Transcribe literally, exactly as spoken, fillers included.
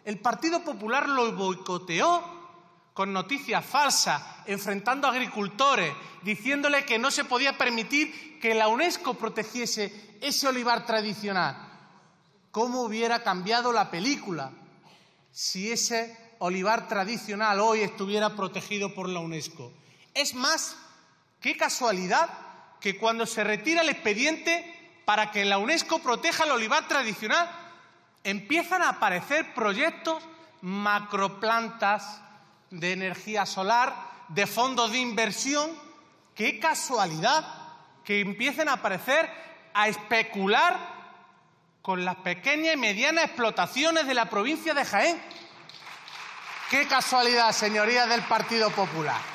El Partido Popular lo boicoteó con noticias falsas, enfrentando a agricultores, diciéndole que no se podía permitir que la UNESCO protegiese ese olivar tradicional. ¿Cómo hubiera cambiado la película si ese olivar tradicional hoy estuviera protegido por la UNESCO? Es más, qué casualidad que cuando se retira el expediente para que la UNESCO proteja el olivar tradicional, empiezan a aparecer proyectos, macroplantas de energía solar, de fondos de inversión. ¡Qué casualidad que empiecen a aparecer a especular con las pequeñas y medianas explotaciones de la provincia de Jaén! ¡Qué casualidad, señorías del Partido Popular!